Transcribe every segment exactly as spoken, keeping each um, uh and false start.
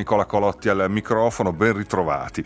Nicola Colotti al microfono, ben ritrovati.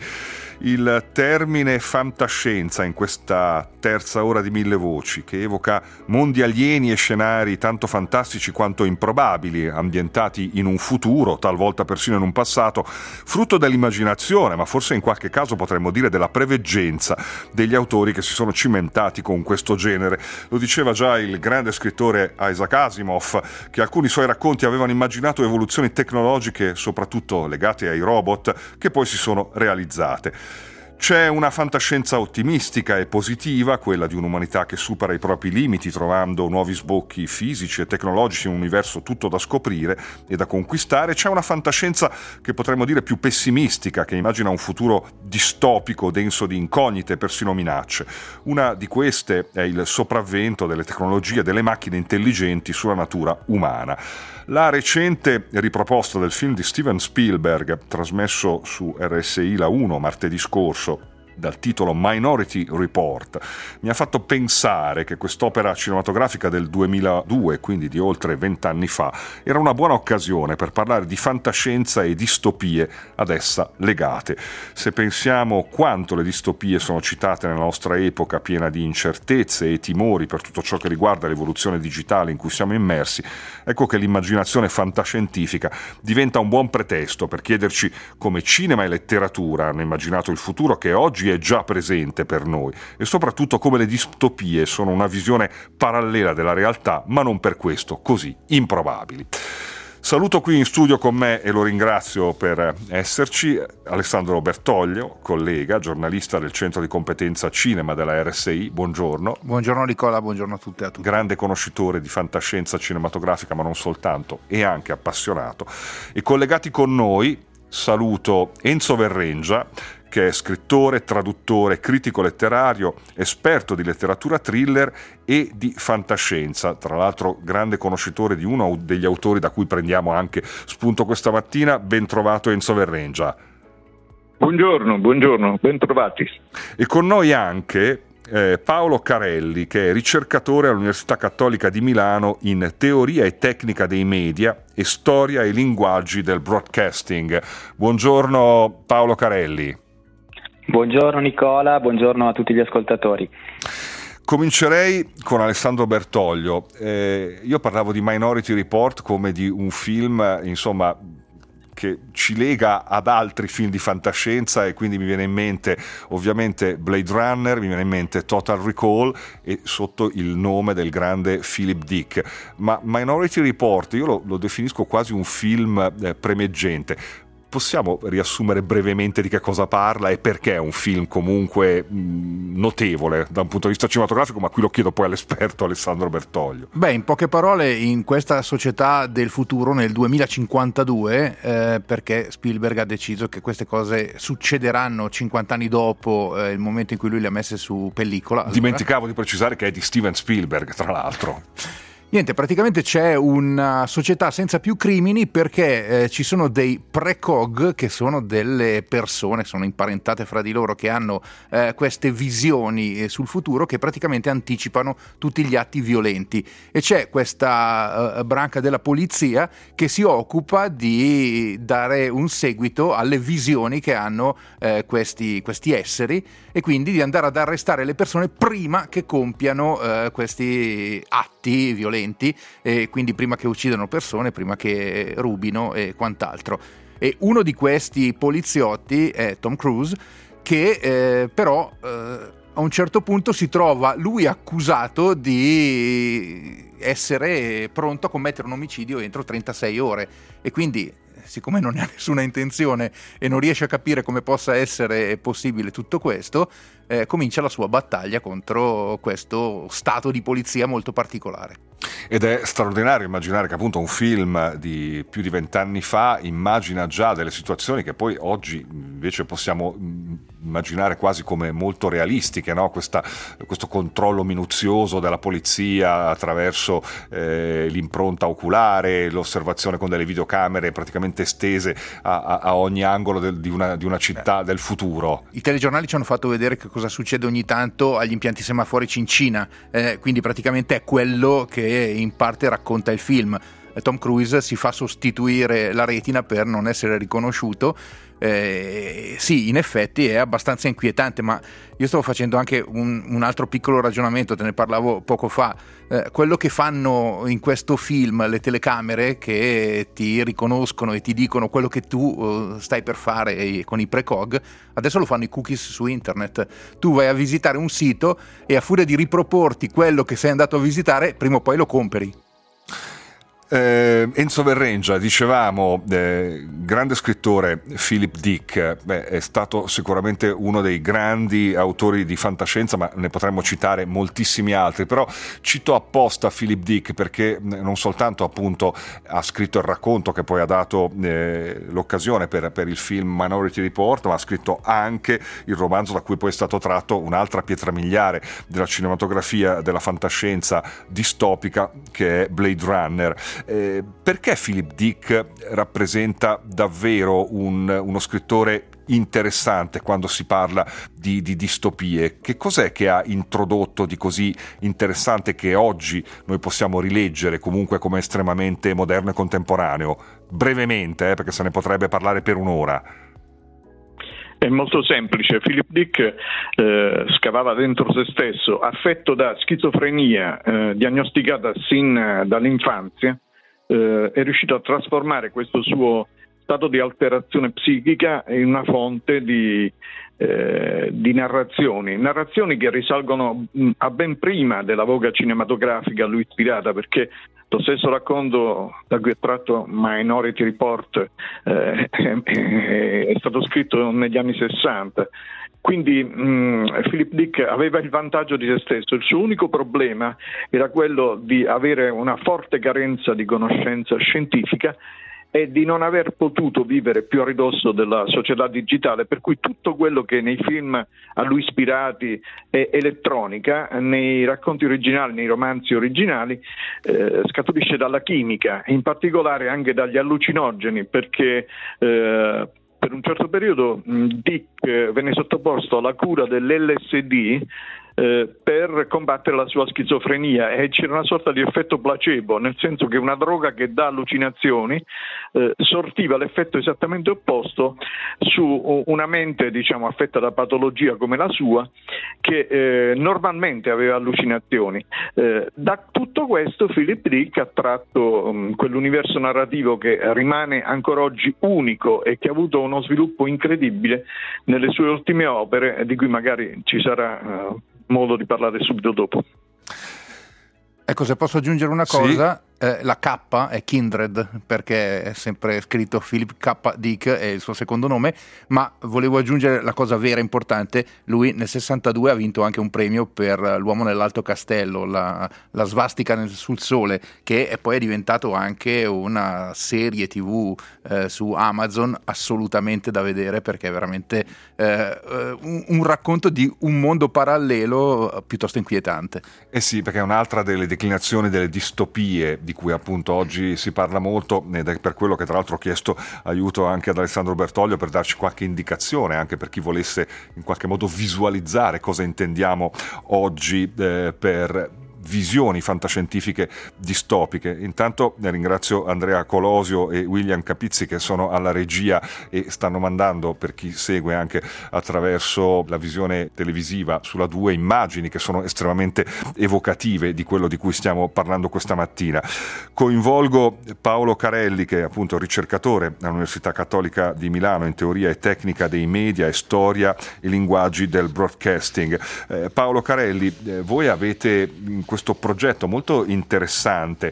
Il termine fantascienza in questa terza ora di Mille Voci, che evoca mondi alieni e scenari tanto fantastici quanto improbabili, ambientati in un futuro, talvolta persino in un passato, frutto dell'immaginazione, ma forse in qualche caso potremmo dire della preveggenza degli autori che si sono cimentati con questo genere. Lo diceva già il grande scrittore Isaac Asimov, che alcuni suoi racconti avevano immaginato evoluzioni tecnologiche, soprattutto legate ai robot, che poi si sono realizzate. C'è una fantascienza ottimistica e positiva, quella di un'umanità che supera i propri limiti trovando nuovi sbocchi fisici e tecnologici in un universo tutto da scoprire e da conquistare. C'è una fantascienza che potremmo dire più pessimistica, che immagina un futuro distopico, denso di incognite e persino minacce. Una di queste è il sopravvento delle tecnologie e delle macchine intelligenti sulla natura umana. La recente riproposta del film di Steven Spielberg, trasmesso su R S I La uno martedì scorso, dal titolo Minority Report, mi ha fatto pensare che quest'opera cinematografica del duemiladue, quindi di oltre vent'anni fa, era una buona occasione per parlare di fantascienza e distopie ad essa legate. Se pensiamo quanto le distopie sono citate nella nostra epoca piena di incertezze e timori per tutto ciò che riguarda l'evoluzione digitale in cui siamo immersi, ecco che l'immaginazione fantascientifica diventa un buon pretesto per chiederci come cinema e letteratura hanno immaginato il futuro che oggi è già presente per noi, e soprattutto come le distopie sono una visione parallela della realtà, ma non per questo così improbabili. Saluto qui in studio con me, e lo ringrazio per esserci, Alessandro Bertoglio, collega, giornalista del Centro di Competenza Cinema della R S I. Buongiorno. Buongiorno Nicola, buongiorno a tutte e a tutti. Grande conoscitore di fantascienza cinematografica, ma non soltanto, e anche appassionato. E collegati con noi saluto Enzo Verrengia, che è scrittore, traduttore, critico letterario, esperto di letteratura thriller e di fantascienza, tra l'altro grande conoscitore di uno degli autori da cui prendiamo anche spunto questa mattina. Ben trovato Enzo Verrengia. Buongiorno, buongiorno, ben trovati. E con noi anche eh, Paolo Carelli, che è ricercatore all'Università Cattolica di Milano in teoria e tecnica dei media e storia e linguaggi del broadcasting. Buongiorno Paolo Carelli. Buongiorno Nicola, buongiorno a tutti gli ascoltatori. Comincerei con Alessandro Bertoglio. Eh, io parlavo di Minority Report come di un film, insomma, che ci lega ad altri film di fantascienza, e quindi mi viene in mente ovviamente Blade Runner, mi viene in mente Total Recall, e sotto il nome del grande Philip Dick. Ma Minority Report io lo, lo definisco quasi un film eh, premeggente. Possiamo riassumere brevemente di che cosa parla e perché è un film comunque mh, notevole da un punto di vista cinematografico, ma qui lo chiedo poi all'esperto Alessandro Bertoglio. Beh, in poche parole, in questa società del futuro nel duemilacinquantadue, eh, perché Spielberg ha deciso che queste cose succederanno cinquanta anni dopo eh, il momento in cui lui le ha messe su pellicola. Allora. Dimenticavo di precisare che è di Steven Spielberg, tra l'altro. Niente, praticamente c'è una società senza più crimini, perché eh, ci sono dei precog, che sono delle persone, sono imparentate fra di loro, che hanno eh, queste visioni eh, sul futuro, che praticamente anticipano tutti gli atti violenti, e c'è questa eh, branca della polizia che si occupa di dare un seguito alle visioni che hanno eh, questi, questi esseri, e quindi di andare ad arrestare le persone prima che compiano eh, questi atti violenti, e quindi prima che uccidano persone, prima che rubino e quant'altro. E uno di questi poliziotti è Tom Cruise, che eh, però eh, a un certo punto si trova lui accusato di essere pronto a commettere un omicidio entro trentasei ore, e quindi, siccome non ne ha nessuna intenzione e non riesce a capire come possa essere possibile tutto questo, eh, comincia la sua battaglia contro questo stato di polizia molto particolare. Ed è straordinario immaginare che appunto un film di più di vent'anni fa immagina già delle situazioni che poi oggi invece possiamo immaginare quasi come molto realistiche, no? Questa, questo controllo minuzioso della polizia attraverso eh, l'impronta oculare, l'osservazione con delle videocamere praticamente estese a, a, a ogni angolo del, di, una, di una città del futuro. I telegiornali ci hanno fatto vedere che cosa succede ogni tanto agli impianti semaforici in Cina, eh, quindi praticamente è quello che in parte racconta il film. Tom Cruise si fa sostituire la retina per non essere riconosciuto. Eh, sì, in effetti è abbastanza inquietante, ma io stavo facendo anche un, un altro piccolo ragionamento, te ne parlavo poco fa. Eh, quello che fanno in questo film le telecamere che ti riconoscono e ti dicono quello che tu uh, stai per fare con i precog, adesso lo fanno i cookies su internet. Tu vai a visitare un sito e a furia di riproporti quello che sei andato a visitare, prima o poi lo compri. Eh, Enzo Verrengia, dicevamo, eh, grande scrittore. Philip Dick, beh, è stato sicuramente uno dei grandi autori di fantascienza, ma ne potremmo citare moltissimi altri, però cito apposta Philip Dick perché non soltanto appunto ha scritto il racconto che poi ha dato eh, l'occasione per, per il film Minority Report, ma ha scritto anche il romanzo da cui poi è stato tratto un'altra pietra miliare della cinematografia della fantascienza distopica, che è Blade Runner. Eh, perché Philip Dick rappresenta davvero un, uno scrittore interessante quando si parla di, di distopie? Che cos'è che ha introdotto di così interessante che oggi noi possiamo rileggere comunque come estremamente moderno e contemporaneo? Brevemente, eh, perché se ne potrebbe parlare per un'ora. È molto semplice. Philip Dick eh, scavava dentro se stesso, affetto da schizofrenia eh, diagnosticata sin eh, dall'infanzia. Eh, è riuscito a trasformare questo suo stato di alterazione psichica in una fonte di, eh, di narrazioni, narrazioni che risalgono mh, a ben prima della voga cinematografica a lui ispirata, perché lo stesso racconto da cui è tratto Minority Report eh, è, è stato scritto negli anni sessanta. Quindi mh, Philip Dick aveva il vantaggio di se stesso. Il suo unico problema era quello di avere una forte carenza di conoscenza scientifica e di non aver potuto vivere più a ridosso della società digitale, per cui tutto quello che nei film a lui ispirati è elettronica, nei racconti originali, nei romanzi originali, eh, scaturisce dalla chimica, in particolare anche dagli allucinogeni, perché eh, per un certo periodo Dick venne sottoposto alla cura dell'L S D eh, per combattere la sua schizofrenia, e c'era una sorta di effetto placebo, nel senso che una droga che dà allucinazioni eh, sortiva l'effetto esattamente opposto su una mente, diciamo, affetta da patologia come la sua, che eh, normalmente aveva allucinazioni. Eh, da tutto questo Philip Dick ha tratto um, quell'universo narrativo che rimane ancora oggi unico e che ha avuto uno sviluppo incredibile nelle sue ultime opere, di cui magari ci sarà uh, modo di parlare subito dopo. Ecco, se posso aggiungere una cosa, sì. eh, la K è Kindred, perché è sempre scritto Philip K. Dick, è il suo secondo nome, ma volevo aggiungere la cosa vera importante: lui nel sessantadue ha vinto anche un premio per L'uomo nell'alto castello, la, la svastica nel, sul sole, che è poi è diventato anche una serie tv eh, su Amazon assolutamente da vedere, perché è veramente eh, un, un racconto di un mondo parallelo piuttosto inquietante. Eh sì, perché è un'altra delle declinazioni delle distopie di cui appunto oggi si parla molto, ed è per quello che tra l'altro ho chiesto aiuto anche ad Alessandro Bertoglio per darci qualche indicazione, anche per chi volesse in qualche modo visualizzare cosa intendiamo oggi eh, per visioni fantascientifiche distopiche. Intanto ringrazio Andrea Colosio e William Capizzi che sono alla regia e stanno mandando, per chi segue anche attraverso la visione televisiva sulla due, immagini che sono estremamente evocative di quello di cui stiamo parlando questa mattina. Coinvolgo Paolo Carelli, che è appunto ricercatore all'Università Cattolica di Milano in teoria e tecnica dei media e storia e linguaggi del broadcasting. Eh, Paolo Carelli, eh, voi avete in questo progetto molto interessante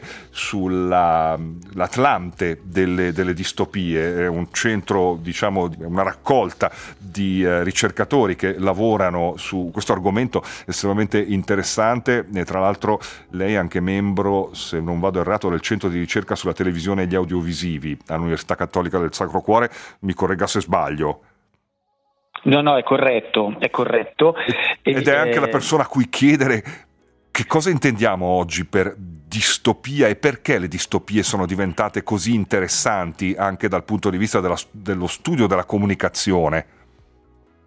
sull'Atlante delle, delle distopie, è un centro, diciamo, una raccolta di eh, ricercatori che lavorano su questo argomento estremamente interessante, e tra l'altro lei è anche membro, se non vado errato, del centro di ricerca sulla televisione e gli audiovisivi all'Università Cattolica del Sacro Cuore, mi corregga se sbaglio. No, no, è corretto, è corretto. Ed è anche la persona a cui chiedere che cosa intendiamo oggi per distopia e perché le distopie sono diventate così interessanti anche dal punto di vista della, dello studio della comunicazione.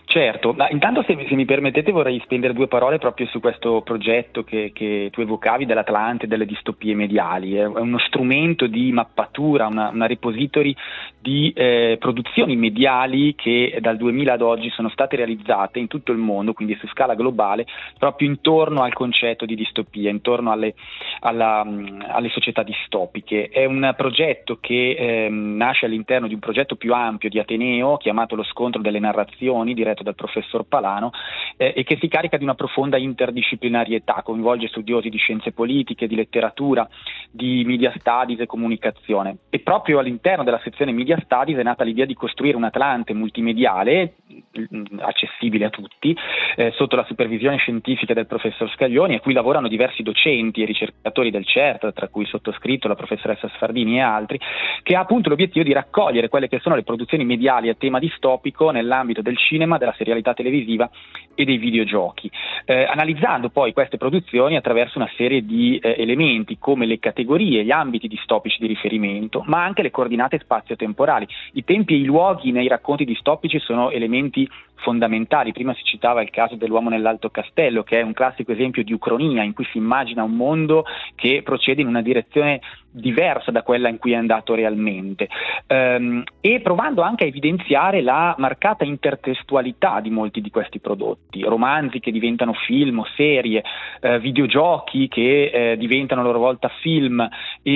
Certo, ma intanto se, se mi permettete vorrei spendere due parole proprio su questo progetto che, che tu evocavi dell'Atlante, delle distopie mediali. È, è uno strumento di mappatura, una, una repository di eh, produzioni mediali che dal duemila ad oggi sono state realizzate in tutto il mondo, quindi su scala globale, proprio intorno al concetto di distopia, intorno alle, alla, alle società distopiche. È un progetto che eh, nasce all'interno di un progetto più ampio di Ateneo, chiamato Lo Scontro delle Narrazioni, diretto dal professor Palano, eh, e che si carica di una profonda interdisciplinarietà, coinvolge studiosi di scienze politiche, di letteratura, di media studies e comunicazione. E proprio all'interno della sezione media studies è nata l'idea di costruire un Atlante multimediale accessibile a tutti, eh, sotto la supervisione scientifica del professor Scaglioni, a cui lavorano diversi docenti e ricercatori del CERT, tra cui il sottoscritto, la professoressa Sfardini e altri, che ha appunto l'obiettivo di raccogliere quelle che sono le produzioni mediali a tema distopico nell'ambito del cinema, della serialità televisiva e dei videogiochi, eh, analizzando poi queste produzioni attraverso una serie di eh, elementi come le categorie, gli ambiti distopici di riferimento, ma anche le coordinate spazio-temporali. I tempi e i luoghi nei racconti distopici sono elementi fondamentali. Prima si citava il caso dell'uomo nell'Alto Castello, che è un classico esempio di ucronia, in cui si immagina un mondo che procede in una direzione diversa da quella in cui è andato realmente, ehm, e provando anche a evidenziare la marcata intertestualità di molti di questi prodotti, romanzi che diventano film o serie, eh, videogiochi che eh, diventano a loro volta film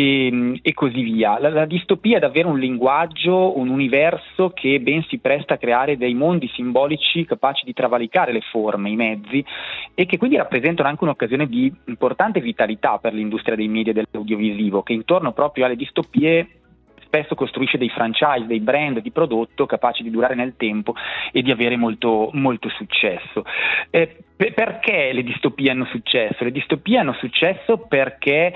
e, e così via. La, la distopia è davvero un linguaggio, un universo che ben si presta a creare dei mondi simbolici capaci di travalicare le forme, i mezzi, e che quindi rappresentano anche un'occasione di importante vitalità per l'industria dei media e dell'audiovisivo, che intorno proprio alle distopie spesso costruisce dei franchise, dei brand di prodotto capaci di durare nel tempo e di avere molto, molto successo. Eh, per, perché le distopie hanno successo? Le distopie hanno successo perché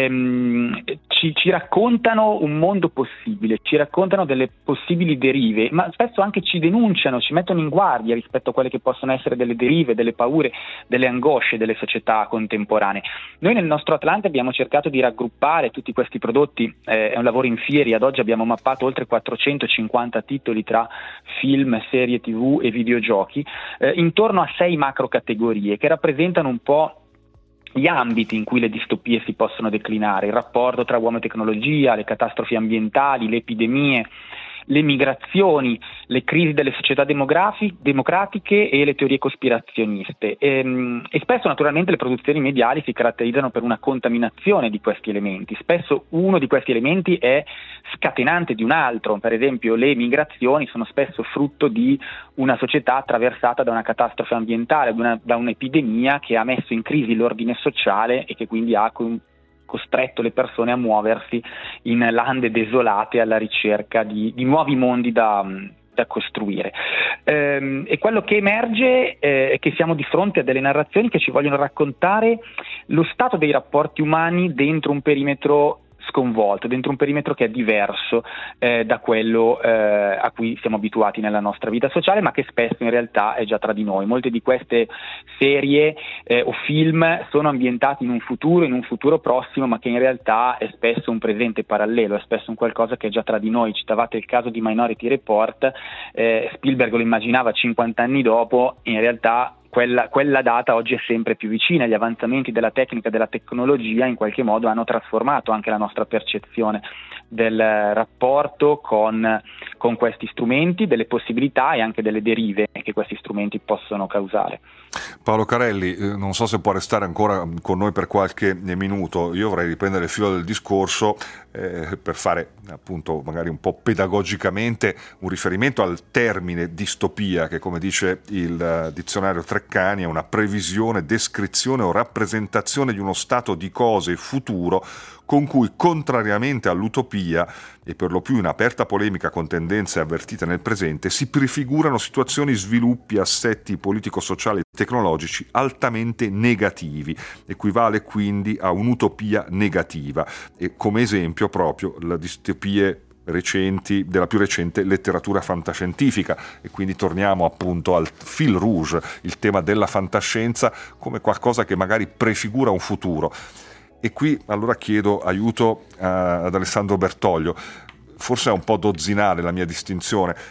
ehm, ci, ci raccontano un mondo possibile, ci raccontano delle possibili derive, ma spesso anche ci denunciano, ci mettono in guardia rispetto a quelle che possono essere delle derive, delle paure, delle angosce delle società contemporanee. Noi nel nostro Atlante abbiamo cercato di raggruppare tutti questi prodotti, eh, è un lavoro in fieri. Ad oggi abbiamo mappato oltre quattrocentocinquanta titoli tra film, serie tivù e videogiochi, eh, intorno a sei macro categorie che rappresentano un po' gli ambiti in cui le distopie si possono declinare: il rapporto tra uomo e tecnologia, le catastrofi ambientali, le epidemie, le migrazioni, le crisi delle società demografi- democratiche e le teorie cospirazioniste. E, e spesso naturalmente le produzioni mediali si caratterizzano per una contaminazione di questi elementi. Spesso uno di questi elementi è scatenante di un altro. Per esempio, le migrazioni sono spesso frutto di una società attraversata da una catastrofe ambientale, da, una, da un'epidemia che ha messo in crisi l'ordine sociale e che quindi ha con, costretto le persone a muoversi in lande desolate alla ricerca di, di nuovi mondi da, da costruire. Ehm, e quello che emerge eh, è che siamo di fronte a delle narrazioni che ci vogliono raccontare lo stato dei rapporti umani dentro un perimetro sconvolto, dentro un perimetro che è diverso eh, da quello eh, a cui siamo abituati nella nostra vita sociale, ma che spesso in realtà è già tra di noi. Molte di queste serie eh, o film sono ambientati in un futuro, in un futuro prossimo, ma che in realtà è spesso un presente parallelo, è spesso un qualcosa che è già tra di noi. Citavate il caso di Minority Report, eh, Spielberg lo immaginava cinquanta anni dopo, in realtà Quella, quella data oggi è sempre più vicina. Gli avanzamenti della tecnica e della tecnologia in qualche modo hanno trasformato anche la nostra percezione del rapporto con, con questi strumenti, delle possibilità e anche delle derive che questi strumenti possono causare. Paolo Carelli, non so se può restare ancora con noi per qualche minuto. Io vorrei riprendere il filo del discorso eh, per fare appunto magari un po' pedagogicamente un riferimento al termine distopia, che come dice il dizionario Treccani è una previsione, descrizione o rappresentazione di uno stato di cose futuro con cui, contrariamente all'utopia e per lo più in aperta polemica con tendenze avvertite nel presente, si prefigurano situazioni, sviluppi, assetti politico-sociali e tecnologici altamente negativi. Equivale quindi a un'utopia negativa, e come esempio proprio le distopie recenti, della più recente letteratura fantascientifica. E quindi torniamo appunto al fil rouge, il tema della fantascienza come qualcosa che magari prefigura un futuro. E qui allora chiedo aiuto uh, ad Alessandro Bertoglio. Forse è un po' dozzinale la mia distinzione,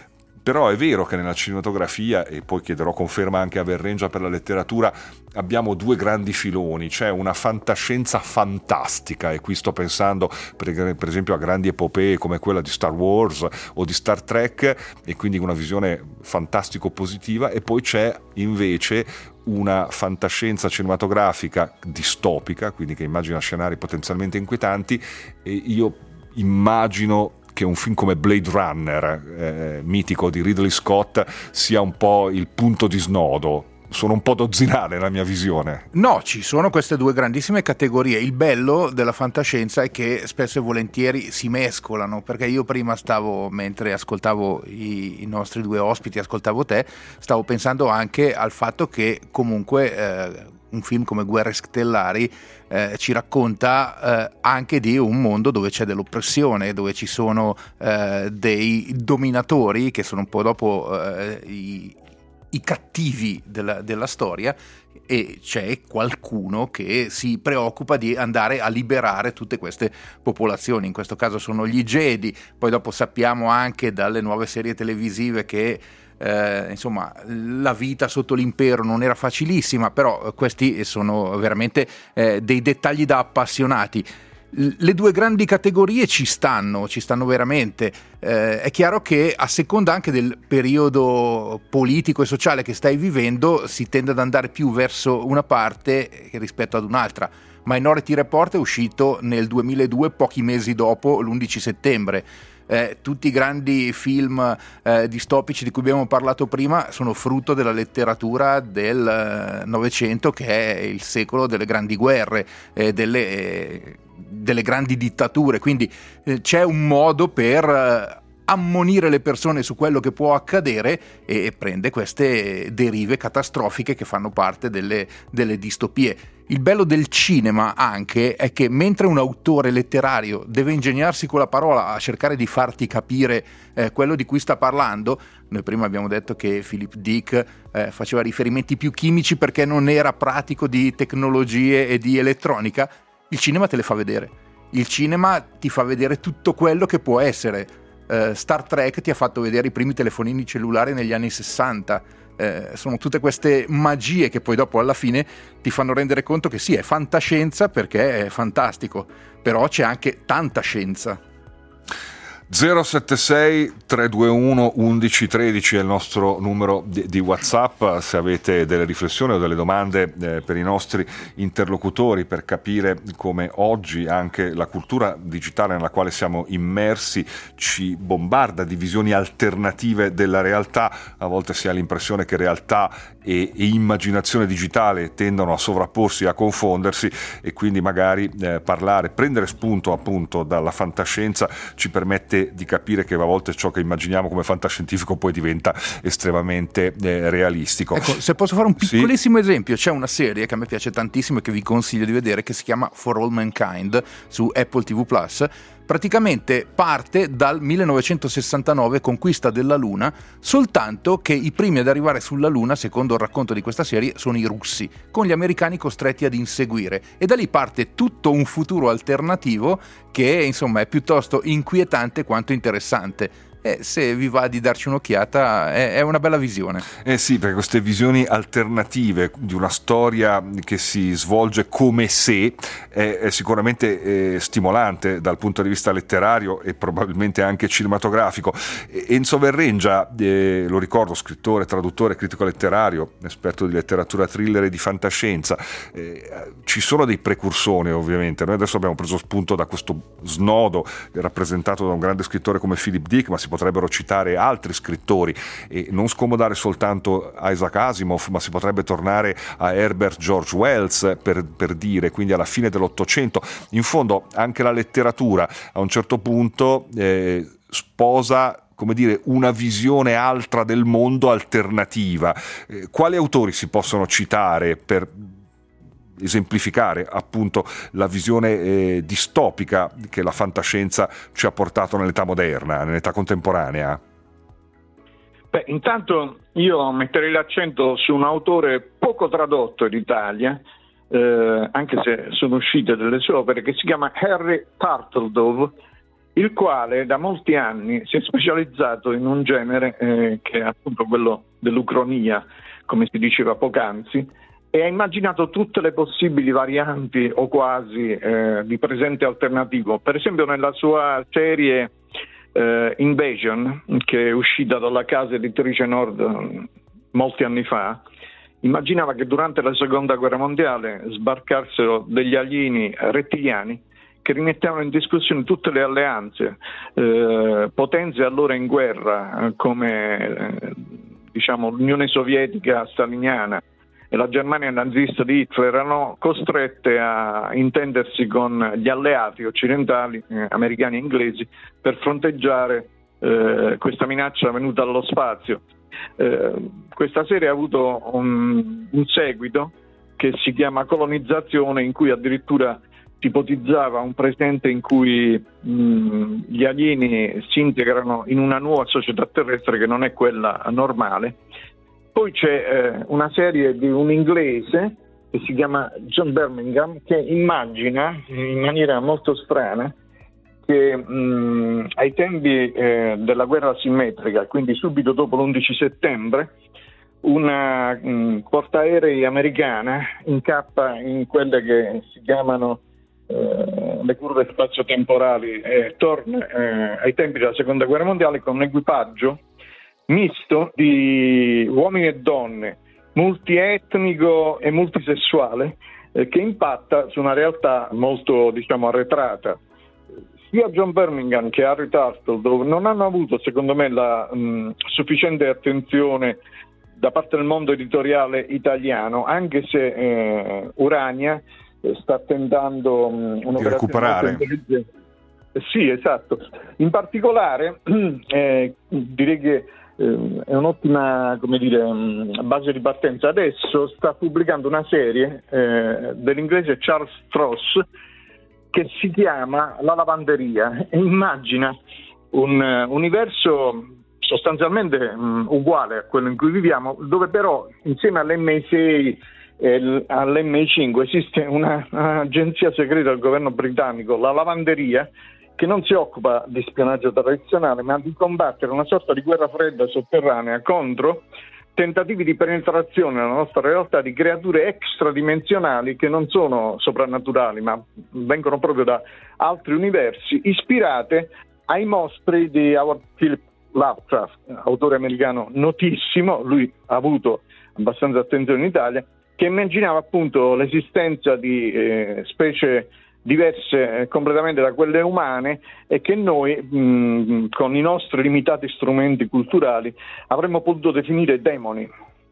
però è vero che nella cinematografia, e poi chiederò conferma anche a Verrengia per la letteratura, abbiamo due grandi filoni. C'è una fantascienza fantastica, e qui sto pensando per, per esempio a grandi epopee come quella di Star Wars o di Star Trek, e quindi una visione fantastico positiva, e poi c'è invece una fantascienza cinematografica distopica, quindi che immagina scenari potenzialmente inquietanti, e io immagino che un film come Blade Runner, eh, mitico di Ridley Scott, sia un po' il punto di snodo. Sono un po' dozzinale la mia visione. No, ci sono queste due grandissime categorie. Il bello della fantascienza è che spesso e volentieri si mescolano, perché io prima stavo, mentre ascoltavo i, i nostri due ospiti, ascoltavo te, stavo pensando anche al fatto che comunque eh, un film come Guerre Stellari eh, ci racconta eh, anche di un mondo dove c'è dell'oppressione, dove ci sono eh, dei dominatori che sono un po' dopo eh, i i cattivi della, della storia, e c'è qualcuno che si preoccupa di andare a liberare tutte queste popolazioni. In questo caso sono gli Jedi. Poi dopo sappiamo anche dalle nuove serie televisive che eh, insomma la vita sotto l'impero non era facilissima, però questi sono veramente eh, dei dettagli da appassionati. Le due grandi categorie ci stanno, ci stanno veramente. Eh, è chiaro che a seconda anche del periodo politico e sociale che stai vivendo si tende ad andare più verso una parte rispetto ad un'altra. Minority Report è uscito nel duemiladue, pochi mesi dopo l'undici settembre. Eh, tutti i grandi film eh, distopici di cui abbiamo parlato prima sono frutto della letteratura del Novecento, che è il secolo delle grandi guerre, eh, delle, eh, delle grandi dittature, quindi eh, c'è un modo per eh, ammonire le persone su quello che può accadere, e prende queste derive catastrofiche che fanno parte delle, delle distopie. Il bello del cinema anche è che mentre un autore letterario deve ingegnarsi con la parola a cercare di farti capire eh, quello di cui sta parlando, noi prima abbiamo detto che Philip Dick eh, faceva riferimenti più chimici perché non era pratico di tecnologie e di elettronica, il cinema te le fa vedere. Il cinema ti fa vedere tutto quello che può essere. Uh, Star Trek ti ha fatto vedere i primi telefonini cellulari negli anni sessanta. Uh, sono tutte queste magie che poi dopo alla fine ti fanno rendere conto che sì, è fantascienza perché è fantastico, però c'è anche tanta scienza. zero sette sei tre due uno undici tredici è il nostro numero di, di WhatsApp. Se avete delle riflessioni o delle domande eh, per i nostri interlocutori, per capire come oggi anche la cultura digitale nella quale siamo immersi ci bombarda di visioni alternative della realtà, a volte si ha l'impressione che realtà e, e immaginazione digitale tendano a sovrapporsi, a confondersi, e quindi magari eh, parlare, prendere spunto appunto dalla fantascienza ci permette di capire che a volte ciò che immaginiamo come fantascientifico poi diventa estremamente eh, realistico. Ecco, se posso fare un piccolissimo sì. esempio, c'è una serie che a me piace tantissimo e che vi consiglio di vedere, che si chiama For All Mankind su Apple ti vu Plus. Praticamente parte dal millenovecentosessantanove, conquista della Luna, soltanto che i primi ad arrivare sulla Luna, secondo il racconto di questa serie, sono i russi, con gli americani costretti ad inseguire, e da lì parte tutto un futuro alternativo che insomma è piuttosto inquietante quanto interessante. E se vi va di darci un'occhiata è, è una bella visione. Eh sì, perché queste visioni alternative di una storia che si svolge come se è, è sicuramente eh, stimolante dal punto di vista letterario e probabilmente anche cinematografico. Enzo Verrengia, eh, lo ricordo, scrittore, traduttore, critico letterario, esperto di letteratura thriller e di fantascienza. Eh, ci sono dei precursori ovviamente. Noi adesso abbiamo preso spunto da questo snodo rappresentato da un grande scrittore come Philip Dick, ma si potrebbero citare altri scrittori e non scomodare soltanto Isaac Asimov, ma si potrebbe tornare a Herbert George Wells per, per dire, quindi alla fine dell'Ottocento. In fondo anche la letteratura a un certo punto eh, sposa, come dire, una visione altra del mondo, alternativa. Eh, quali autori si possono citare per esemplificare appunto la visione eh, distopica che la fantascienza ci ha portato nell'età moderna, nell'età contemporanea? Beh, intanto io metterei l'accento su un autore poco tradotto in Italia, eh, anche se sono uscite delle sue opere, che si chiama Harry Turtledove, il quale da molti anni si è specializzato in un genere eh, che è appunto quello dell'ucronia, come si diceva poc'anzi, e ha immaginato tutte le possibili varianti o quasi eh, di presente alternativo. Per esempio nella sua serie eh, Invasion, che è uscita dalla casa editrice Nord molti anni fa, immaginava che durante la seconda guerra mondiale sbarcassero degli alieni rettiliani che rimettevano in discussione tutte le alleanze, eh, potenze allora in guerra come eh, diciamo l'Unione Sovietica staliniana e la Germania nazista di Hitler erano costrette a intendersi con gli alleati occidentali, eh, americani e inglesi, per fronteggiare eh, questa minaccia venuta dallo spazio. Eh, questa serie ha avuto un, un seguito che si chiama Colonizzazione, in cui addirittura si ipotizzava un presente in cui mh, gli alieni si integrano in una nuova società terrestre che non è quella normale. Poi c'è eh, una serie di un inglese che si chiama John Birmingham, che immagina in maniera molto strana che mh, ai tempi eh, della guerra asimmetrica, quindi subito dopo l'undici settembre, una mh, portaerei americana incappa in quelle che si chiamano eh, le curve spazio-temporali e torna eh, ai tempi della seconda guerra mondiale con un equipaggio misto di uomini e donne, multietnico e multisessuale, eh, che impatta su una realtà molto, diciamo, arretrata. Sia John Birmingham che Harry Turtle non hanno avuto, secondo me, la mh, sufficiente attenzione da parte del mondo editoriale italiano, anche se eh, Urania eh, sta tentando mh, un'operazione recuperare. molto intelligente. Eh, sì, esatto. In particolare, eh, direi che eh, è un'ottima, come dire, mh, base di partenza. Adesso sta pubblicando una serie eh, dell'inglese Charles Stross che si chiama La lavanderia e immagina un uh, universo sostanzialmente um, uguale a quello in cui viviamo, dove però insieme all'emme i sei e all'emme i cinque esiste una, un'agenzia segreta del governo britannico, la lavanderia, che non si occupa di spionaggio tradizionale, ma di combattere una sorta di guerra fredda sotterranea contro tentativi di penetrazione nella nostra realtà di creature extradimensionali che non sono soprannaturali, ma vengono proprio da altri universi, ispirate ai mostri di Howard Philip Lovecraft, autore americano notissimo. Lui ha avuto abbastanza attenzione in Italia, che immaginava appunto l'esistenza di eh, specie diverse eh, completamente da quelle umane e che noi mh, con i nostri limitati strumenti culturali avremmo potuto definire demoni.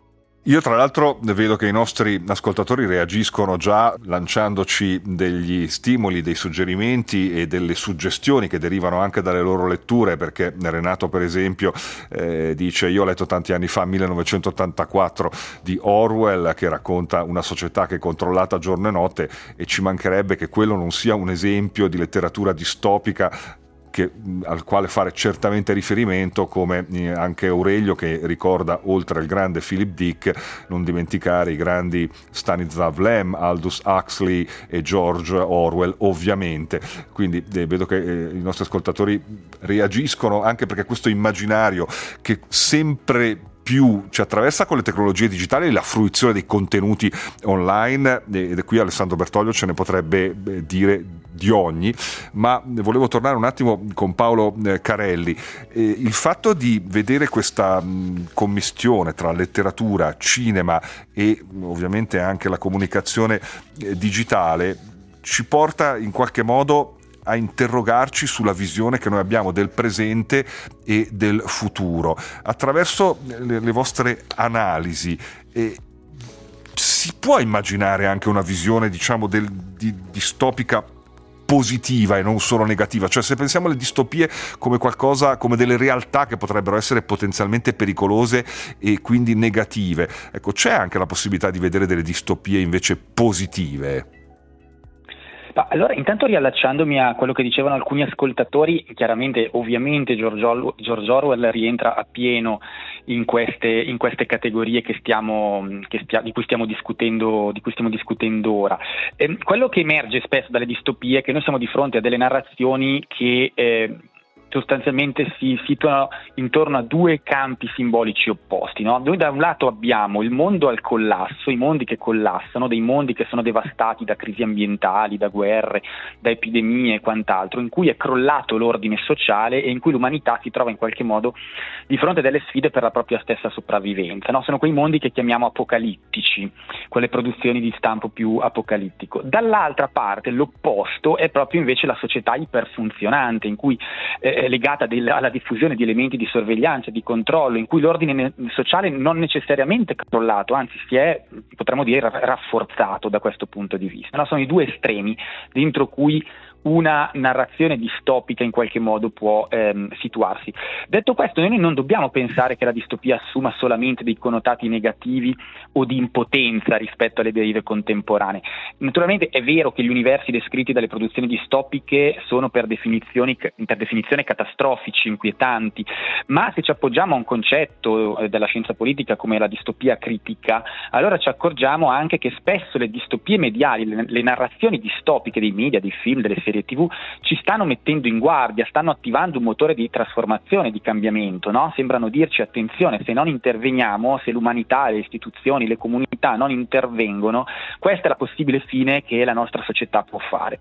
Io tra l'altro vedo che i nostri ascoltatori reagiscono già lanciandoci degli stimoli, dei suggerimenti e delle suggestioni che derivano anche dalle loro letture, perché Renato per esempio eh, dice: io ho letto tanti anni fa millenovecentottantaquattro di Orwell, che racconta una società che è controllata giorno e notte, e ci mancherebbe che quello non sia un esempio di letteratura distopica Che, al quale fare certamente riferimento, come anche Aurelio, che ricorda, oltre al grande Philip Dick, non dimenticare i grandi Stanislav Lem, Aldous Huxley e George Orwell, ovviamente. Quindi eh, vedo che eh, i nostri ascoltatori reagiscono, anche perché questo immaginario che sempre più ci attraversa con le tecnologie digitali, la fruizione dei contenuti online, ed qui Alessandro Bertoglio ce ne potrebbe dire di ogni, ma volevo tornare un attimo con Paolo Carelli. Il fatto di vedere questa commistione tra letteratura, cinema e ovviamente anche la comunicazione digitale ci porta in qualche modo a interrogarci sulla visione che noi abbiamo del presente e del futuro. Attraverso le, le vostre analisi eh, si può immaginare anche una visione, diciamo, del, di, distopica positiva e non solo negativa? Cioè, se pensiamo alle distopie come qualcosa, come delle realtà che potrebbero essere potenzialmente pericolose e quindi negative, ecco, c'è anche la possibilità di vedere delle distopie invece positive? Ma allora, intanto riallacciandomi a quello che dicevano alcuni ascoltatori, chiaramente, ovviamente George Orwell, George Orwell rientra appieno in queste, in queste categorie che stiamo, che stia, di cui stiamo discutendo, di cui stiamo discutendo ora. Eh, quello che emerge spesso dalle distopie è che noi siamo di fronte a delle narrazioni che eh, sostanzialmente si situano intorno a due campi simbolici opposti, no? Noi da un lato abbiamo il mondo al collasso, i mondi che collassano, dei mondi che sono devastati da crisi ambientali, da guerre, da epidemie e quant'altro, in cui è crollato l'ordine sociale e in cui l'umanità si trova in qualche modo di fronte a delle sfide per la propria stessa sopravvivenza, no? Sono quei mondi che chiamiamo apocalittici, quelle produzioni di stampo più apocalittico. Dall'altra parte, l'opposto, è proprio invece la società iperfunzionante, in cui eh, legata del, alla diffusione di elementi di sorveglianza, di controllo, in cui l'ordine ne- sociale non necessariamente è crollato, anzi si è, potremmo dire, rafforzato da questo punto di vista. No? Sono i due estremi dentro cui una narrazione distopica in qualche modo può ehm, situarsi. Detto questo, noi non dobbiamo pensare che la distopia assuma solamente dei connotati negativi o di impotenza rispetto alle derive contemporanee. Naturalmente è vero che gli universi descritti dalle produzioni distopiche sono per definizioni, per definizione catastrofici, inquietanti, ma se ci appoggiamo a un concetto eh, della scienza politica come la distopia critica, allora ci accorgiamo anche che spesso le distopie mediali, le, le narrazioni distopiche dei media, dei film, delle serie tivù ci stanno mettendo in guardia, stanno attivando un motore di trasformazione, di cambiamento, no? Sembrano dirci: attenzione, se non interveniamo, se l'umanità, le istituzioni, le comunità non intervengono, questa è la possibile fine che la nostra società può fare.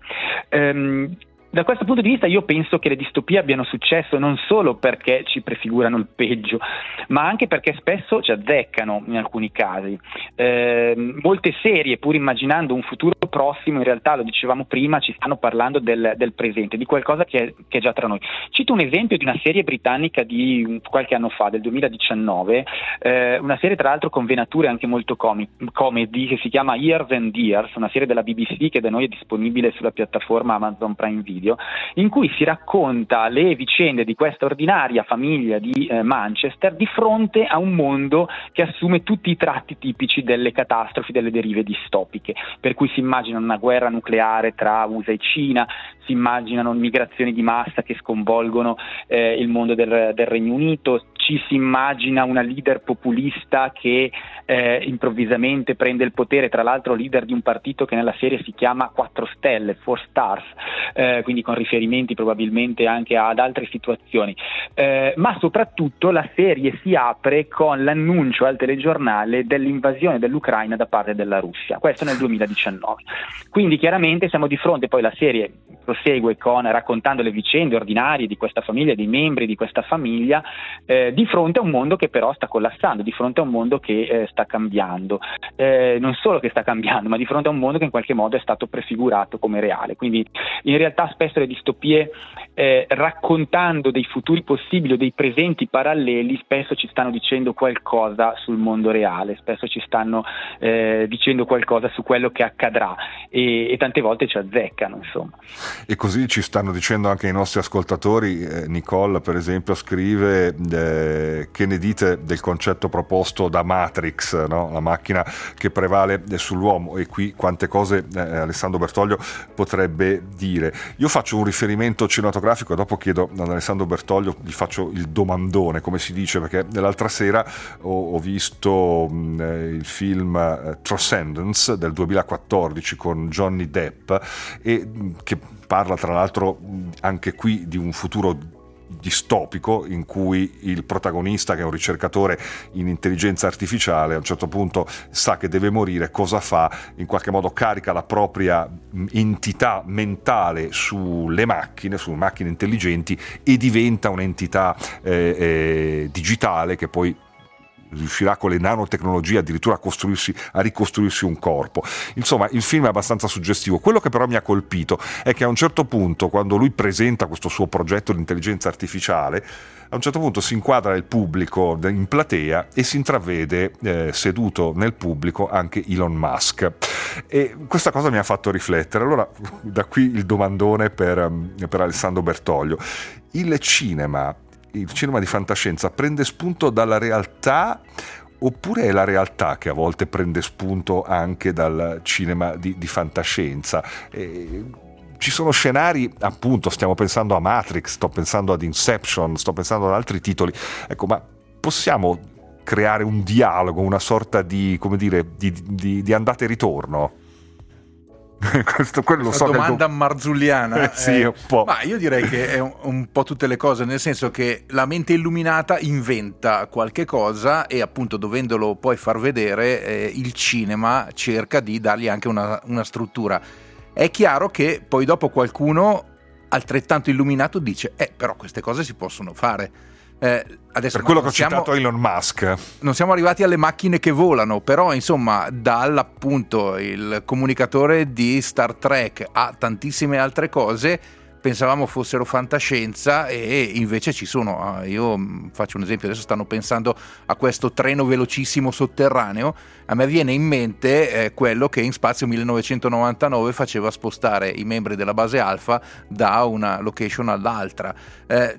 Ehm, Da questo punto di vista io penso che le distopie abbiano successo non solo perché ci prefigurano il peggio, ma anche perché spesso ci azzeccano in alcuni casi. Eh, molte serie, pur immaginando un futuro prossimo, in realtà, lo dicevamo prima, ci stanno parlando del, del presente, di qualcosa che è, che è già tra noi. Cito un esempio di una serie britannica di qualche anno fa, del duemiladiciannove, eh, una serie tra l'altro con venature anche molto comic- comedy, che si chiama Years and Years, una serie della B B C che da noi è disponibile sulla piattaforma Amazon Prime Video, in cui si racconta le vicende di questa ordinaria famiglia di eh, Manchester di fronte a un mondo che assume tutti i tratti tipici delle catastrofi, delle derive distopiche, per cui si immagina una guerra nucleare tra U S A e Cina, si immaginano migrazioni di massa che sconvolgono eh, il mondo del, del Regno Unito, ci si immagina una leader populista che eh, improvvisamente prende il potere, tra l'altro leader di un partito che nella serie si chiama quattro stelle, four stars, eh, quindi con riferimenti probabilmente anche ad altre situazioni, eh, ma soprattutto la serie si apre con l'annuncio al telegiornale dell'invasione dell'Ucraina da parte della Russia, questo nel duemiladiciannove. Quindi chiaramente siamo di fronte, poi la serie prosegue con raccontando le vicende ordinarie di questa famiglia, dei membri di questa famiglia, eh, di fronte a un mondo che però sta collassando, di fronte a un mondo che eh, sta cambiando, eh, non solo che sta cambiando, ma di fronte a un mondo che in qualche modo è stato prefigurato come reale. Quindi in realtà spesso le distopie, eh, raccontando dei futuri possibili o dei presenti paralleli, spesso ci stanno dicendo qualcosa sul mondo reale, spesso ci stanno eh, dicendo qualcosa su quello che accadrà e, e tante volte ci azzeccano, insomma. E così ci stanno dicendo anche i nostri ascoltatori. eh, Nicole per esempio scrive eh, che ne dite del concetto proposto da Matrix, no? La macchina che prevale sull'uomo, e qui quante cose eh, Alessandro Bertoglio potrebbe dire. Io faccio un riferimento cinematografico e dopo chiedo ad Alessandro Bertoglio, gli faccio il domandone, come si dice, perché l'altra sera ho, ho visto mh, il film eh, Transcendence del duemilaquattordici con Johnny Depp, e mh, che parla tra l'altro anche qui di un futuro distopico in cui il protagonista, che è un ricercatore in intelligenza artificiale, a un certo punto sa che deve morire. Cosa fa? In qualche modo carica la propria entità mentale sulle macchine, su macchine intelligenti, e diventa un'entità eh, eh, digitale che poi riuscirà con le nanotecnologie addirittura a costruirsi, a ricostruirsi un corpo. Insomma, il film è abbastanza suggestivo. Quello che però mi ha colpito è che a un certo punto, quando lui presenta questo suo progetto di intelligenza artificiale, a un certo punto si inquadra il pubblico in platea e si intravede eh, seduto nel pubblico anche Elon Musk, e questa cosa mi ha fatto riflettere. Allora, da qui il domandone per, per Alessandro Bertoglio. Il cinema il cinema di fantascienza prende spunto dalla realtà, oppure è la realtà che a volte prende spunto anche dal cinema di, di fantascienza? E ci sono scenari, appunto, stiamo pensando a Matrix, sto pensando ad Inception, sto pensando ad altri titoli, ecco, ma possiamo creare un dialogo, una sorta di, come dire, di, di, di andata e ritorno? Questo, quello so domanda che... marzulliana. Eh, sì, eh, un po'. Ma io direi che è un, un po' tutte le cose, nel senso che la mente illuminata inventa qualche cosa e appunto dovendolo poi far vedere, eh, il cinema cerca di dargli anche una, una struttura. È chiaro che poi dopo qualcuno altrettanto illuminato dice eh però queste cose si possono fare. Eh, adesso per quello che ho siamo, citato Elon Musk, non siamo arrivati alle macchine che volano, però insomma dall'appunto il comunicatore di Star Trek a tantissime altre cose pensavamo fossero fantascienza e invece ci sono. Io faccio un esempio, adesso stanno pensando a questo treno velocissimo sotterraneo, a me viene in mente eh, quello che in Spazio millenovecentonovantanove faceva spostare i membri della base Alpha da una location all'altra. eh,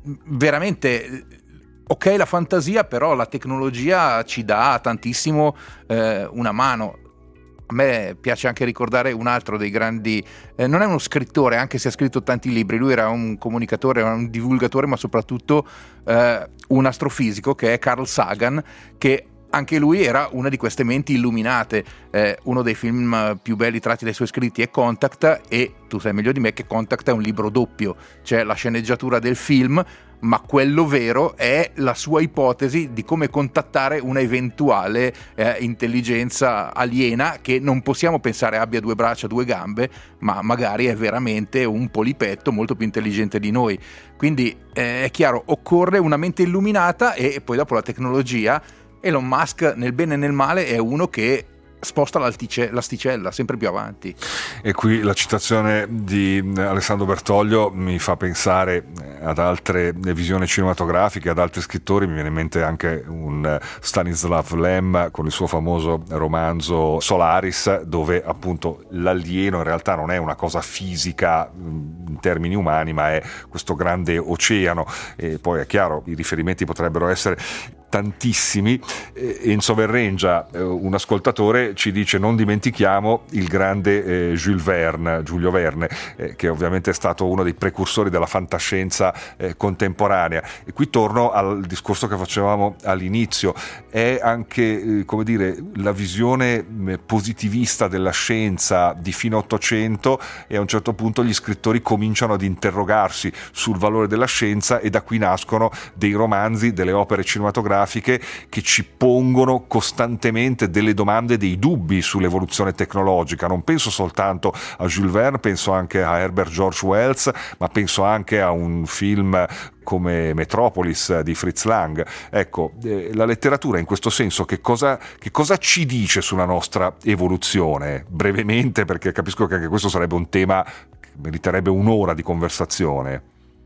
veramente ok la fantasia, però la tecnologia ci dà tantissimo eh, una mano. A me piace anche ricordare un altro dei grandi, eh, non è uno scrittore anche se ha scritto tanti libri, lui era un comunicatore, un divulgatore, ma soprattutto eh, un astrofisico, che è Carl Sagan, che anche lui era una di queste menti illuminate. Eh, uno dei film più belli tratti dai suoi scritti è Contact, e tu sai meglio di me che Contact è un libro doppio, c'è la sceneggiatura del film, ma quello vero è la sua ipotesi di come contattare una eventuale eh, intelligenza aliena che non possiamo pensare abbia due braccia, due gambe, ma magari è veramente un polipetto molto più intelligente di noi. Quindi eh, è chiaro, occorre una mente illuminata e poi dopo la tecnologia. Elon Musk nel bene e nel male è uno che sposta l'asticella sempre più avanti. E qui la citazione di Alessandro Bertoglio mi fa pensare ad altre visioni cinematografiche, ad altri scrittori. Mi viene in mente anche un Stanislav Lem con il suo famoso romanzo Solaris, dove appunto l'alieno in realtà non è una cosa fisica in termini umani, ma è questo grande oceano. E poi è chiaro, i riferimenti potrebbero essere tantissimi. Enzo Verrengia, un ascoltatore, ci dice: non dimentichiamo il grande eh, Jules Verne, Giulio Verne, eh, che ovviamente è stato uno dei precursori della fantascienza eh, contemporanea. E qui torno al discorso che facevamo all'inizio, è anche eh, come dire la visione positivista della scienza di fine Ottocento, e a un certo punto gli scrittori cominciano ad interrogarsi sul valore della scienza, e da qui nascono dei romanzi, delle opere cinematografiche che ci pongono costantemente delle domande, dei dubbi sull'evoluzione tecnologica. Non penso soltanto a Jules Verne, penso anche a Herbert George Wells, ma penso anche a un film come Metropolis di Fritz Lang. Ecco, eh, la letteratura in questo senso che cosa, che cosa ci dice sulla nostra evoluzione? Brevemente, perché capisco che anche questo sarebbe un tema che meriterebbe un'ora di conversazione.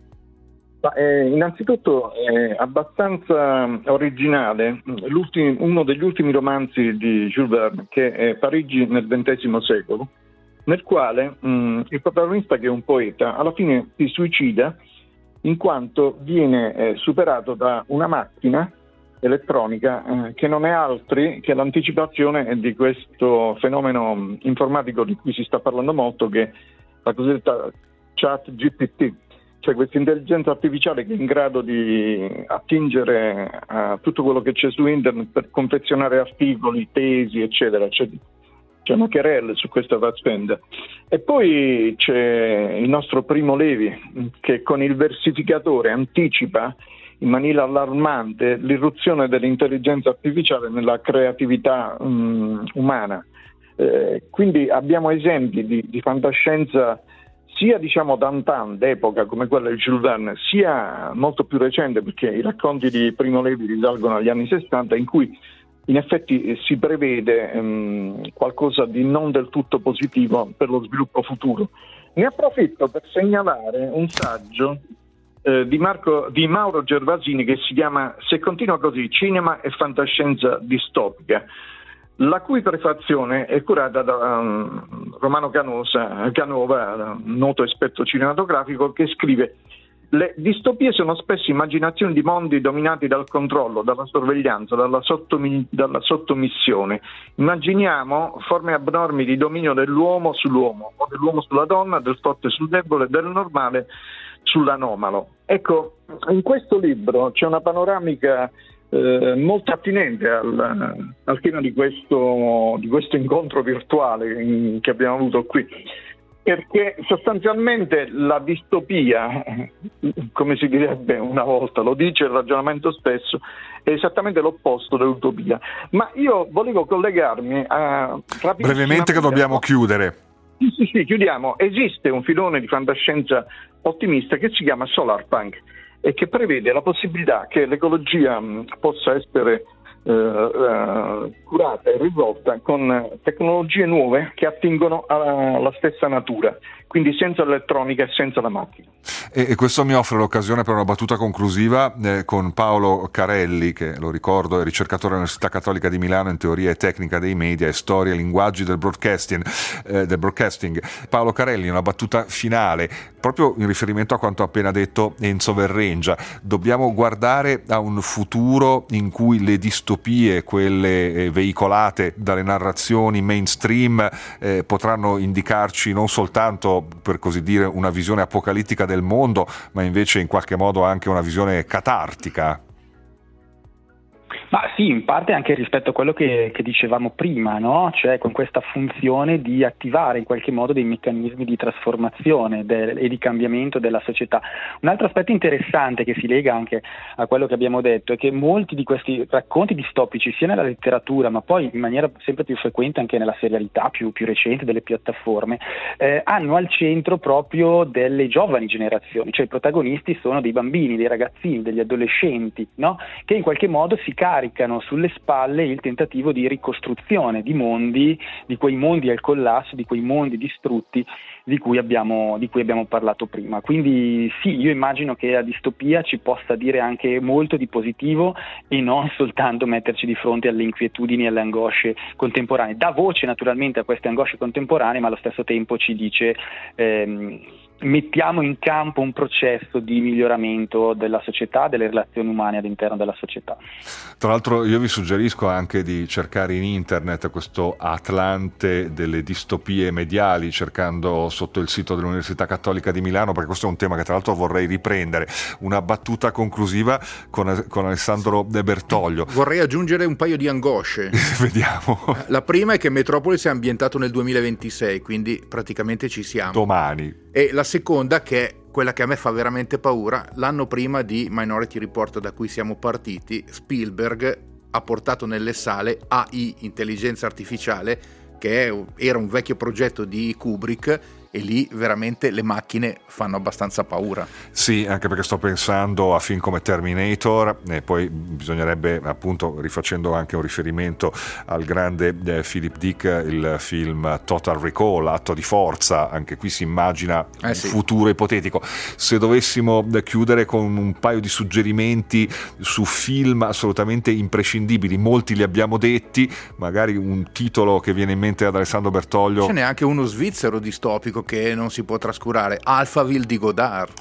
Ma, eh, innanzitutto è abbastanza originale uno degli ultimi romanzi di Jules Verne, che è Parigi nel ventesimo secolo, nel quale mh, il protagonista, che è un poeta, alla fine si suicida in quanto viene eh, superato da una macchina elettronica eh, che non è altri che l'anticipazione di questo fenomeno informatico di cui si sta parlando molto, che è la cosiddetta chat G P T. Cioè questa intelligenza artificiale che è in grado di attingere a tutto quello che c'è su internet per confezionare articoli, tesi, eccetera. C'è, c'è Machiavelli su questa faccenda. E poi c'è il nostro Primo Levi, che con il versificatore anticipa in maniera allarmante l'irruzione dell'intelligenza artificiale nella creatività um, umana. Eh, quindi abbiamo esempi di, di fantascienza sia diciamo d'antan, d'epoca come quella di Jules Verne, sia molto più recente, perché i racconti di Primo Levi risalgono agli anni sessanta, in cui in effetti si prevede um, qualcosa di non del tutto positivo per lo sviluppo futuro. Ne approfitto per segnalare un saggio eh, di, Marco, di Mauro Gervasini che si chiama Se continua così, cinema e fantascienza distopica, la cui prefazione è curata da um, Romano Canosa, Canova, noto esperto cinematografico, che scrive: Le distopie sono spesso immaginazioni di mondi dominati dal controllo, dalla sorveglianza, dalla, sottomi- dalla sottomissione. Immaginiamo forme abnormi di dominio dell'uomo sull'uomo, o dell'uomo sulla donna, del forte sul debole, del normale sull'anomalo. Ecco, in questo libro c'è una panoramica eh, molto attinente al, al tema di questo, di questo incontro virtuale in, che abbiamo avuto qui, perché sostanzialmente la distopia, come si direbbe una volta, lo dice il ragionamento stesso, è esattamente l'opposto dell'utopia. Ma io volevo collegarmi a... brevemente, che dobbiamo chiudere. Sì, sì, sì, chiudiamo. Esiste un filone di fantascienza ottimista che si chiama Solarpunk e che prevede la possibilità che l'ecologia mh, possa essere eh, eh, curata e risolta con tecnologie nuove che attingono alla stessa natura, quindi senza l'elettronica e senza la macchina. E, e questo mi offre l'occasione per una battuta conclusiva eh, con Paolo Carelli, che lo ricordo è ricercatore all'Università Cattolica di Milano in teoria e tecnica dei media e storia e linguaggi del broadcasting, eh, del broadcasting. Paolo Carelli, una battuta finale, proprio in riferimento a quanto ha appena detto Enzo Verrengia. Dobbiamo guardare a un futuro in cui le distopie, quelle eh, veicolate dalle narrazioni mainstream, eh, potranno indicarci non soltanto, per così dire, una visione apocalittica del mondo, ma invece in qualche modo anche una visione catartica. Ma sì, in parte anche rispetto a quello che, che dicevamo prima, no? Cioè con questa funzione di attivare in qualche modo dei meccanismi di trasformazione del, e di cambiamento della società. Un altro aspetto interessante che si lega anche a quello che abbiamo detto è che molti di questi racconti distopici, sia nella letteratura ma poi in maniera sempre più frequente anche nella serialità più, più recente delle piattaforme, eh, hanno al centro proprio delle giovani generazioni, cioè i protagonisti sono dei bambini, dei ragazzini, degli adolescenti, no? Che in qualche modo si caricano sulle spalle il tentativo di ricostruzione di mondi, di quei mondi al collasso, di quei mondi distrutti di cui abbiamo, di cui abbiamo parlato prima. Quindi sì, io immagino che la distopia ci possa dire anche molto di positivo e non soltanto metterci di fronte alle inquietudini e alle angosce contemporanee. Dà voce naturalmente a queste angosce contemporanee, ma allo stesso tempo ci dice ehm, mettiamo in campo un processo di miglioramento della società, delle relazioni umane all'interno della società. Tra l'altro io vi suggerisco anche di cercare in internet questo Atlante delle distopie mediali, cercando sotto il sito dell'Università Cattolica di Milano, perché questo è un tema che tra l'altro vorrei riprendere. Una battuta conclusiva con, con Alessandro De Bertoglio. Vorrei aggiungere un paio di angosce. Vediamo. La prima è che Metropolis è ambientato nel duemilaventisei, quindi praticamente ci siamo. Domani. E la seconda, che è quella che a me fa veramente paura, l'anno prima di Minority Report, da cui siamo partiti, Spielberg ha portato nelle sale A I, intelligenza artificiale, che è, era un vecchio progetto di Kubrick, e lì veramente le macchine fanno abbastanza paura. Sì, anche perché sto pensando a film come Terminator, e poi bisognerebbe, appunto, rifacendo anche un riferimento al grande eh, Philip Dick, il film Total Recall, Atto di forza, anche qui si immagina eh un sì. futuro ipotetico. Se dovessimo chiudere con un paio di suggerimenti su film assolutamente imprescindibili, molti li abbiamo detti, magari un titolo che viene in mente ad Alessandro Bertoglio. Ce n'è anche uno svizzero distopico che non si può trascurare, Alphaville di Godard.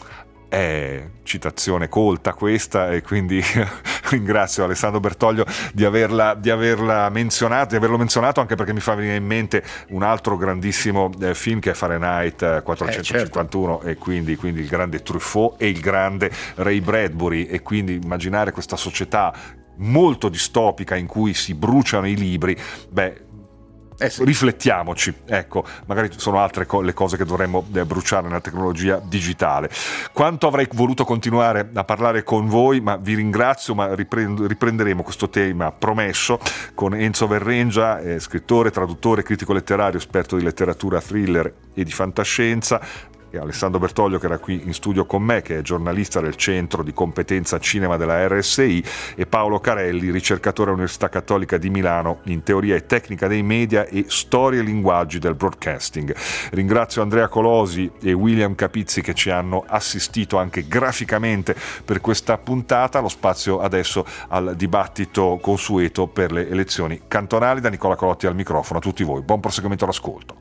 È citazione colta questa, e quindi ringrazio Alessandro Bertoglio di averla, di averla menzionato, di averlo menzionato, anche perché mi fa venire in mente un altro grandissimo eh, film che è Fahrenheit quattrocentocinquantuno, eh, certo. e quindi, quindi il grande Truffaut e il grande Ray Bradbury, e quindi immaginare questa società molto distopica in cui si bruciano i libri, beh, Eh sì. riflettiamoci, ecco, magari sono altre co- le cose che dovremmo eh, bruciare nella tecnologia digitale. Quanto avrei voluto continuare a parlare con voi, ma vi ringrazio, ma riprend- riprenderemo questo tema promesso con Enzo Verrengia, eh, scrittore, traduttore, critico letterario, esperto di letteratura thriller e di fantascienza, e Alessandro Bertoglio, che era qui in studio con me, che è giornalista del Centro di Competenza Cinema della R S I, e Paolo Carelli, ricercatore all'Università Cattolica di Milano in teoria e tecnica dei media e storia e linguaggi del broadcasting. Ringrazio Andrea Colosi e William Capizzi che ci hanno assistito anche graficamente per questa puntata. Lo spazio adesso al dibattito consueto per le elezioni cantonali. Da Nicola Colotti al microfono. A tutti voi, buon proseguimento all'ascolto.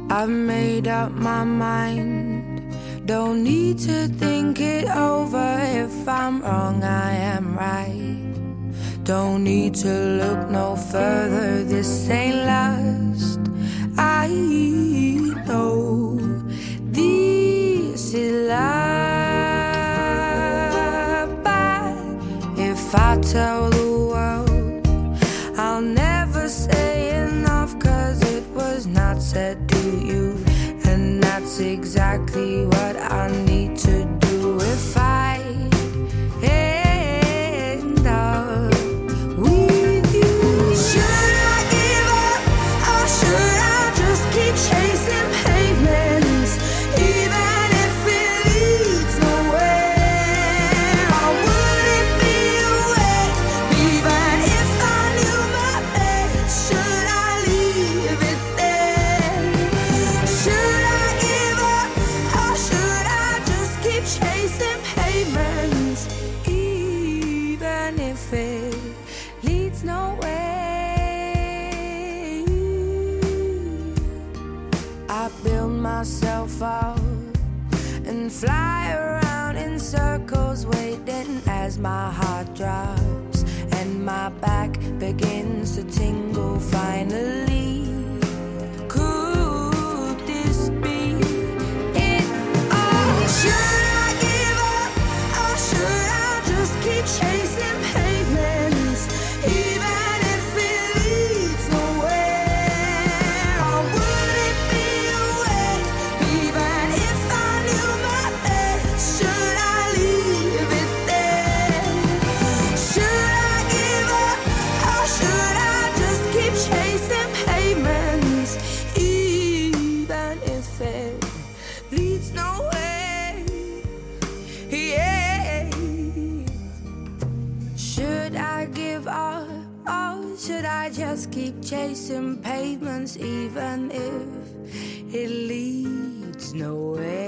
I've made up my mind. Don't need to think it over. If I'm wrong, I am right. Don't need to look no further. This ain't last. I know this is love. But if I tell the world, I'll never say enough, 'cause it was not said to you. And that's exactly what I need to do if I end up with you. Should I give up, or should I just keep chasing pavements, even if it leads nowhere? Or would it be a waste, even if I knew my best? Should I leave it there? Should I give up, or should I just keep chasing pavements, even if it leads nowhere? I build myself up and fly around in circles, waiting as my heart drops and my back begins to tingle finally. Could this be it all? Should I give up, or should I just keep chasing pavements, even if it leads nowhere? Or would it be a waste, even if I knew my best? Should I leave it there? Should I give up, or should I just keep chasing pavements, even if it leads nowhere? Yeah. Should I give up, or should I just keep chasing pavements, even if it leads nowhere?